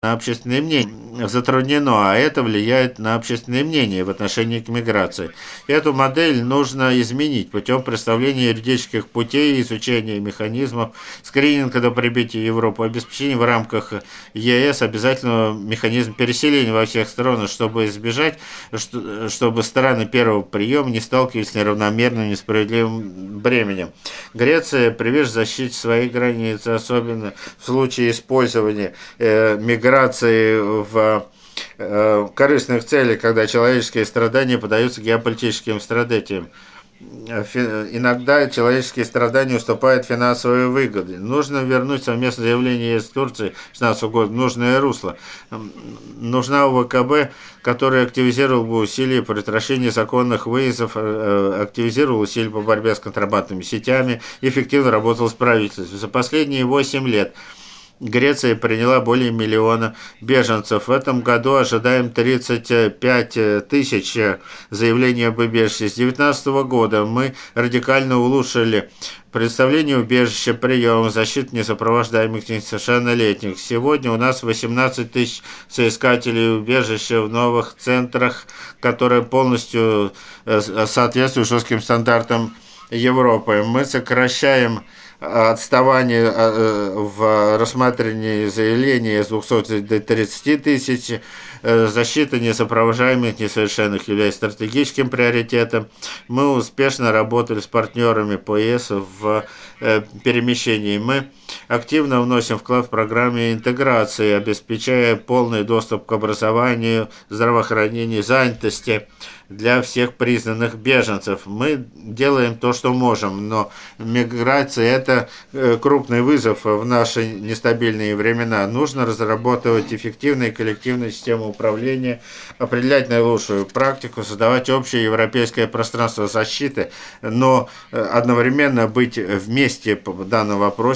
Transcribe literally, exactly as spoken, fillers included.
на общественное мнение затруднено, а это влияет на общественное мнение в отношении к миграции. Эту модель нужно изменить путем представления юридических путей, изучения механизмов скрининга до прибытия в Европу, обеспечения в рамках ЕС обязательного механизма переселения во всех странах, чтобы избежать, чтобы страны первого приема не сталкивались с неравномерным несправедливым бременем. Греция привержена защите своих границ, особенно в случае использования э, миграции в э, корыстных целях, когда человеческие страдания подаются геополитическим страдателям. Иногда человеческие страдания уступают финансовые выгоды. Нужно вернуть совместное заявление с Турцией две тысячи шестнадцатого года в нужное русло. Нужна ОВКБ, который активизировал бы усилия по предотвращению законных выездов, активизировал усилия по борьбе с контрабандными сетями, эффективно работал с правительством. За последние восемь лет Греция приняла более миллиона беженцев. В этом году ожидаем тридцать пять тысяч заявлений об убежище. С две тысячи девятнадцатого года мы радикально улучшили представление убежища, прием, защиту несопровождаемых несовершеннолетних. Сегодня у нас восемнадцать тысяч соискателей убежища в новых центрах, которые полностью соответствуют жестким стандартам Европы. Мы сокращаем отставание в рассмотрении заявлений с двухсот до тридцати тысяч. Защита несопровождаемых несовершенных является стратегическим приоритетом. Мы успешно работали с партнерами по ЕС в перемещении. Мы активно вносим вклад в программы интеграции, обеспечая полный доступ к образованию, здравоохранению, занятости для всех признанных беженцев. Мы делаем то, что можем, но миграция – это крупный вызов в наши нестабильные времена. Нужно разрабатывать эффективные коллективные системы управления, определять наилучшую практику, создавать общее европейское пространство защиты, но одновременно быть вместе по данному вопросу